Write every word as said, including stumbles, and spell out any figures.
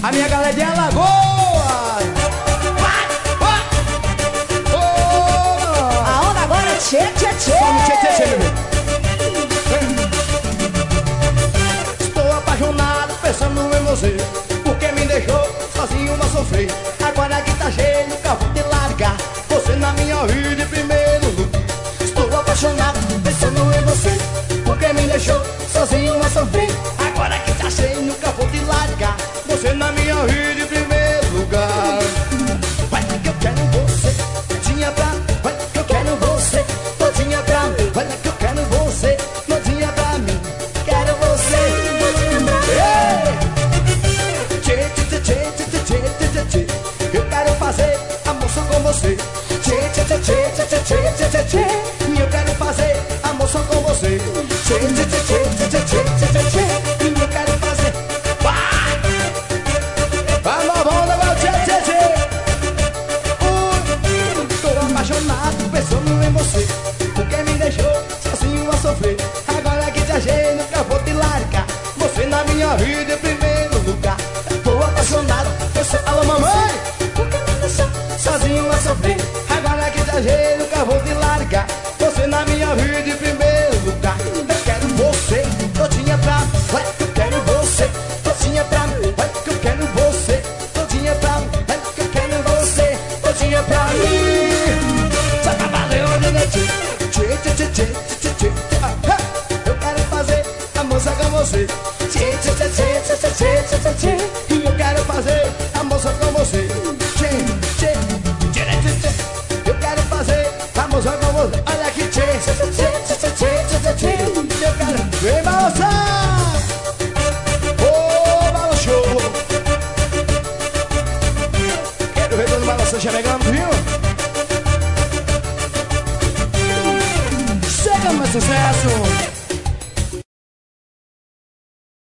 A minha galera de Alagoas. Vai, vai. Oh, A onda agora é tchê, tchê, tchê. vamos, tchê, tchê, tchê, bebê. Estou apaixonado pensando em você, porque me deixou sozinho a sofrer. Agora que tá cheio, nunca vou te largar, você na minha vida em primeiro lugar. Estou apaixonado pensando em você, porque me deixou sozinho a sofrer. Agora que tá cheio, nunca vou te largar, você na minha vida em primeiro lugar. Vai que eu quero você, todinha pra mim. Vai que eu quero você, todinha pra mim. Vai que eu quero você, todinha pra mim. Quero você, todinha pra mim. Tchê, tchê, tchê, tchê, tchê, tchê, tchê, tchê. Eu quero fazer amor só com você. Tchê, tchê, tchê, tchê, tchê, tchê, tchê, tchê, tchê. E eu quero fazer amor só com você. Tchê, tchê, tchê, tchê, tchê, tchê, tchê, tchê, tchê. E eu quero fazer. Vai! Vamos, vamos, vamos, tchê, tchê, tchê. Ui, tô apaixonado pensando em você, porque me deixou sozinho a sofrer. Agora que te achei, nunca vou te largar, você na minha vida em primeiro lugar. Tô apaixonado, eu sou... Alô, mamãe! Porque me deixou sozinho a sofrer. Agora que te achei, nunca vou te largar, você na minha vida em primeiro lugar. Eu quero você, todinha pra mim. Vai que eu quero você, todinha pra mim. Vai que eu quero você, todinha pra mim. Vai que eu quero você, todinha pra mim. Só tá valendo, né, tchê? Tchê, tchê, tchê, tchê, tchê, tchê, tchê. Ah, ah. Eu quero fazer a moça com você. Tchê, tchê, tchê, tchê, tchê, tchê, tchê, tchê, tchê, tchê. E eu quero fazer a moça com você. Tchê, tchê, tchê, tchê, tchê. Eu quero fazer a moça com você. Olha aqui, tchê, tchê, tchê, tchê, tchê, tchê, tchê, tchê. Eu quero... Vem balançar! Ô, balanço show! Quero ver todo balançando, chegando, viu? Chega mais sucesso!